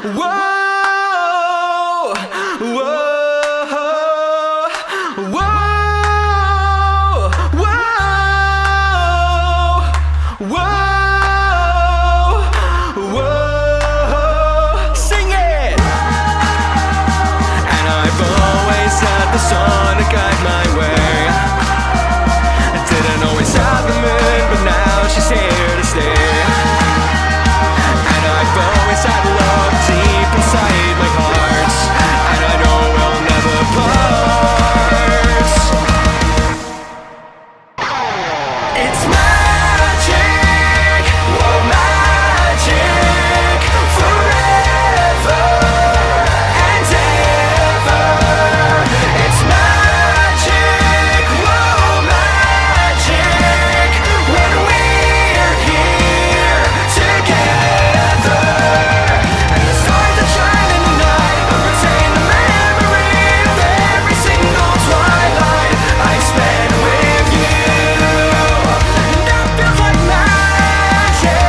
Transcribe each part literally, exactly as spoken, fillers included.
Whoa, whoa, whoa, whoa, whoa, whoa. Sing it! And I've always had the sun to guide my way. I didn't always have the moon, but now she's here to stay. And I've always had love deep inside my heart, and I know we'll never part. It's magic, oh magic, forever and ever. It's magic, oh magic, when we're here together. And the stars that shine in the night retain the memory of every single twilight I spent with you. And that feels like magic.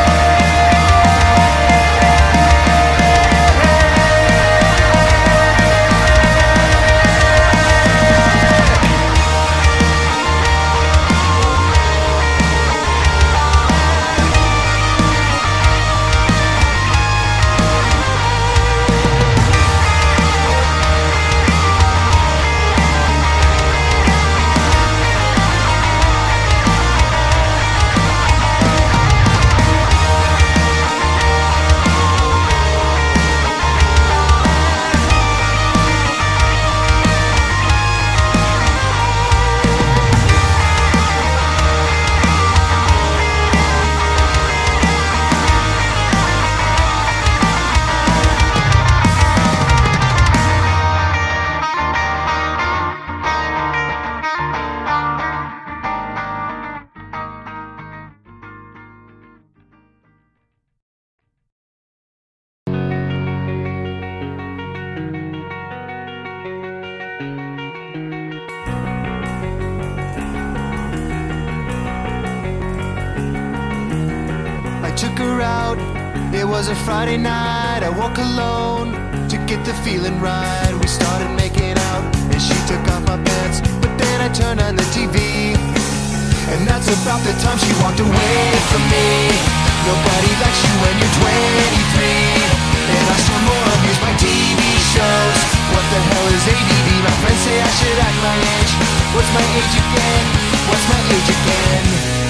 I took her out, it was a Friday night. I woke alone to get the feeling right. We started making out and she took off my pants, but then I turned on the T V, and that's about the time she walked away from me. Nobody likes you when you're twenty-three, and I still more abuse my T V shows. What the hell is A D D? My friends say I should act my age. What's my age again? What's my age again?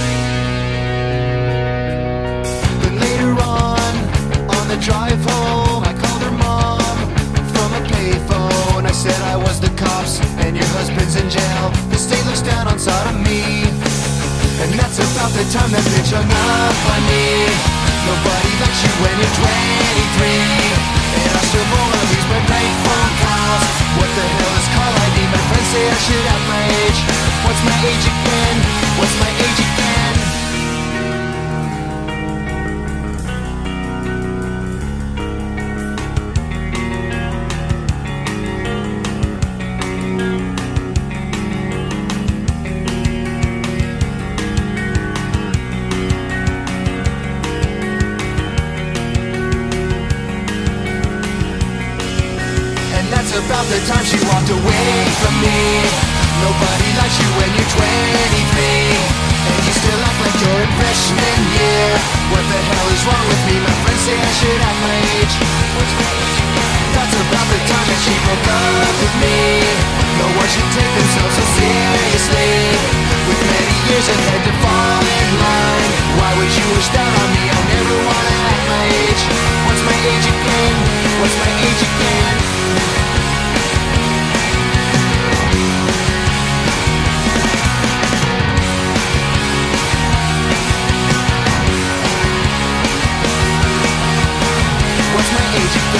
Then later on, on the drive home, I called her mom from a payphone. I said I was the cops and your husband's in jail. The state looks down on sodomy, and that's about the time that bitch hung up on me. Nobody likes you when you're twenty-three, and I still wanna use my prank phone calls. What the hell is call I D? My friends say I should have my age. What's my age again? What's my age again? About the time she walked away from me. Nobody likes you when you're twenty-three, and you still act like you're in freshman year. What the hell is wrong with me? My friends say I should act my age.